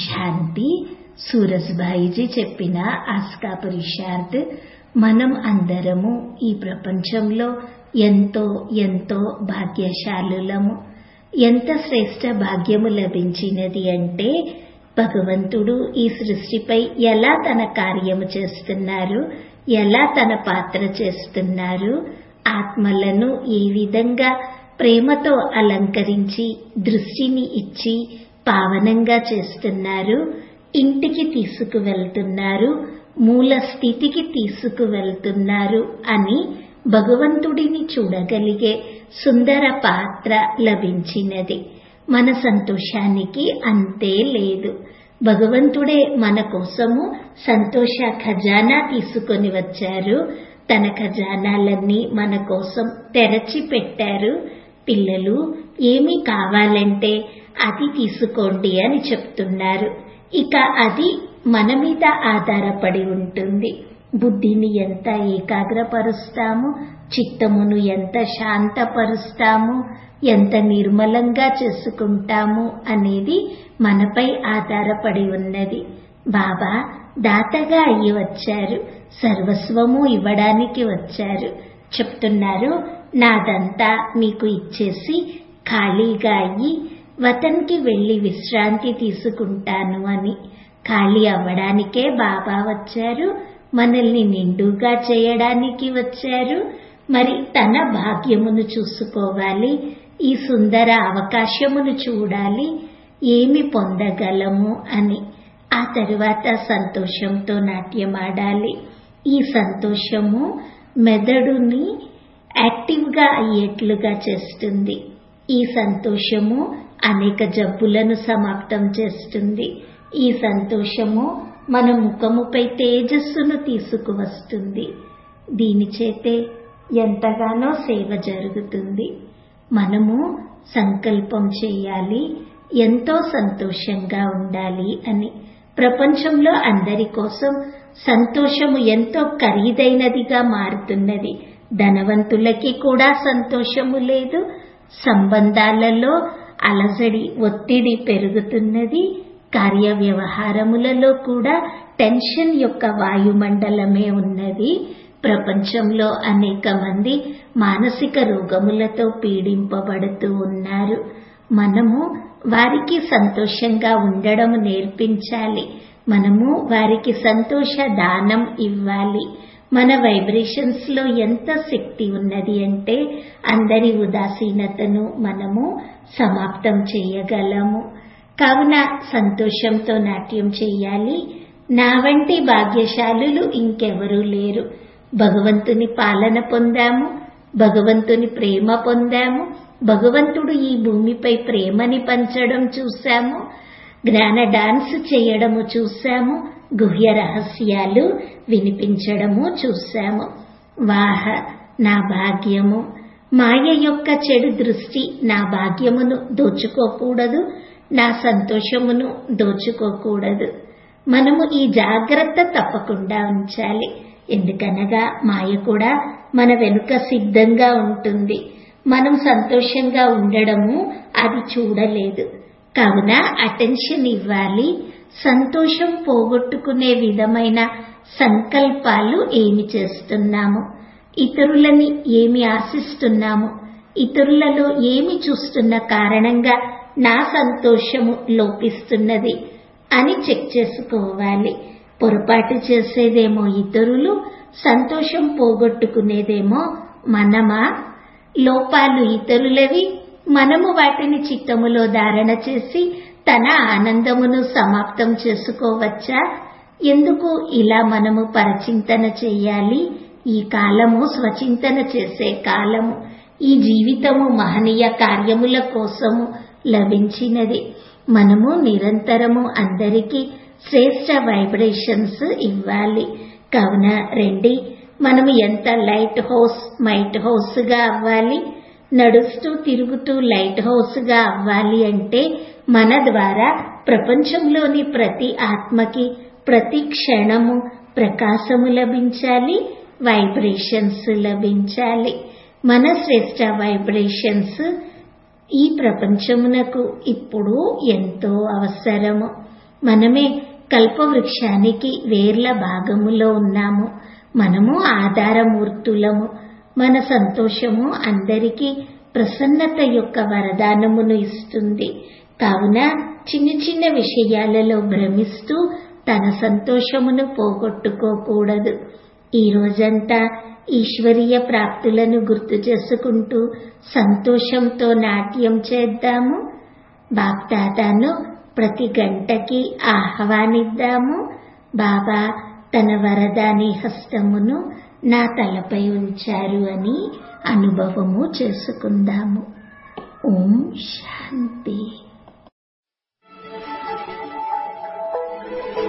శాంతి. సూరజ్భాయిజీ చెప్పిన ఆస్కా పురుషార్థ్. మనం అందరము ఈ ప్రపంచంలో ఎంతో ఎంతో భాగ్యశాలులము. ఎంత శ్రేష్ట భాగ్యము లభించినది అంటే భగవంతుడు ఈ సృష్టిపై ఎలా తన కార్యము చేస్తున్నారు, ఎలా తన పాత్ర చేస్తున్నారు, ఆత్మలను ఏ విధంగా ప్రేమతో అలంకరించి దృష్టిని ఇచ్చి పావనంగా చేస్తున్నారు, ఇంటికి తీసుకువెళ్తున్నారు, మూల స్థితికి తీసుకువెళ్తున్నారు అని భగవంతుడిని చూడగలిగే సుందర పాత్ర లభించినది. మన సంతోషానికి అంతే లేదు. భగవంతుడే మన కోసము సంతోష ఖజానా తీసుకొని వచ్చారు. తన ఖజానాలన్నీ మన కోసం తెరచి పెట్టారు. పిల్లలు ఏమి కావాలంటే అది తీసుకోండి అని చెప్తున్నారు. ఇక అది మన మీద ఆధారపడి ఉంటుంది. బుద్ధిని ఎంత ఏకాగ్రపరుస్తాము, చిత్తమును ఎంత శాంతపరుస్తాము, ఎంత నిర్మలంగా చేసుకుంటాము అనేది మనపై ఆధారపడి ఉన్నది. బాబా దాతగా అయ్యి వచ్చారు, సర్వస్వము ఇవ్వడానికి వచ్చారు. చెప్తున్నారు, నాదంతా మీకు ఇచ్చేసి ఖాళీగా అయ్యి వతన్కి వెళ్లి విశ్రాంతి తీసుకుంటాను అని. ఖాళీ అవ్వడానికే బాబా వచ్చారు, మనల్ని నిండుగా చేయడానికి వచ్చారు. మరి తన భాగ్యమును చూసుకోవాలి, ఈ సుందర అవకాశమును చూడాలి, ఏమి పొందగలము అని. ఆ తరువాత సంతోషంతో నాట్యమాడాలి. ఈ సంతోషము మెదడుని యాక్టివ్గా అయ్యేట్లుగా చేస్తుంది. ఈ సంతోషము అనేక జబ్బులను సమాప్తం చేస్తుంది. ఈ సంతోషము మన ముఖముపై తేజస్సును తీసుకువస్తుంది. దీని చేతే ఎంతగానో సేవ జరుగుతుంది. మనము సంకల్పం చేయాలి, ఎంతో సంతోషంగా ఉండాలి అని. ప్రపంచంలో అందరి కోసం సంతోషము ఎంతో ఖరీదైనదిగా మారుతున్నది. ధనవంతులకి కూడా సంతోషము లేదు. సంబంధాలలో అలజడి, ఒత్తిడి పెరుగుతున్నది. కార్య వ్యవహారములలో కూడా టెన్షన్ యొక్క వాయుమండలమే ఉన్నది. ప్రపంచంలో అనేక మంది మానసిక రోగములతో పీడింపబడుతూ ఉన్నారు. మనము వారికి సంతోషంగా ఉండడం నేర్పించాలి. మనము వారికి సంతోష దానం ఇవ్వాలి. మన వైబ్రేషన్స్ లో ఎంత శక్తి ఉన్నది అంటే అందరి ఉదాసీనతను మనము సమాప్తం చేయగలము. కావున సంతోషంతో నాట్యం చేయాలి. నా వంటి భాగ్యశాలులు ఇంకెవరూ లేరు. భగవంతుని పాలన పొందాము, భగవంతుని ప్రేమ పొందాము, భగవంతుడు ఈ భూమిపై ప్రేమని పంచడం చూశాము, జ్ఞాన డాన్స్ చేయడము చూశాము, గుహ్య రహస్యాలు వినిపించడము చూశాము. వాహ నా భాగ్యము! మాయ యొక్క చెడు దృష్టి నా భాగ్యమును దోచుకోకూడదు, నా సంతోషమును దోచుకోకూడదు. మనము ఈ జాగ్రత్త తప్పకుండా ఉంచాలి. ఎందుకనగా మాయ కూడా మన వెనుక సిద్ధంగా ఉంటుంది. మనం సంతోషంగా ఉండడము అది చూడలేదు. కావున అటెన్షన్ ఇవ్వాలి. సంతోషం పోగొట్టుకునే విధమైన సంకల్పాలు ఏమి చేస్తున్నాము, ఇతరులని ఏమి ఆశిస్తున్నాము, ఇతరులలో ఏమి చూస్తున్న కారణంగా నా సంతోషము లోపిస్తున్నది అని చెక్ చేసుకోవాలి. పొరపాటు చేసేదేమో ఇతరులు, సంతోషం పోగొట్టుకునేదేమో మనమా? లోపాలు ఇతరులవి, మనము వాటిని చిత్తములో ధారణ చేసి తన ఆనందమును సమాప్తం చేసుకోవచ్చా? ఎందుకు ఇలా మనము పరచింతన చేయాలి? ఈ కాలము స్వచింతన చేసే కాలము. ఈ జీవితము మహనీయ కార్యముల కోసము లభించినది. మనము నిరంతరము అందరికీ శ్రేష్ట వైబ్రేషన్స్ ఇవ్వాలి. కావున రండి, మనము ఎంత లైట్ హౌస్ మైట్ హౌస్ గా అవ్వాలి. నడుస్తూ తిరుగుతూ లైట్ హౌస్ గా అవ్వాలి అంటే మన ద్వారా ప్రపంచంలోని ప్రతి ఆత్మకి ప్రతి క్షణము ప్రకాశము లభించాలి, వైబ్రేషన్స్ లభించాలి. మన శ్రేష్ట వైబ్రేషన్స్ ఈ ప్రపంచమునకు ఇప్పుడు ఎంతో అవసరము. మనమే కల్పవృక్షానికి వేర్ల భాగములో ఉన్నాము. మనము ఆధారమూర్తులము. మన సంతోషము అందరికీ ప్రసన్నత యొక్క వరదానమును ఇస్తుంది. కావున చిన్న చిన్న విషయాలలో భ్రమిస్తూ తన సంతోషమును పోగొట్టుకోకూడదు. ఈ రోజంతా ఈశ్వరీయ ప్రాప్తులను గుర్తు చేసుకుంటూ సంతోషంతో నాట్యం చేద్దాము. బాప్దాదాను ప్రతి గంటకి ఆహ్వానిద్దాము. బాబా తన వరదాని హస్తమును నా తలపై ఉంచారు అని అనుభవము చేసుకుందాము. ఓం శాంతి.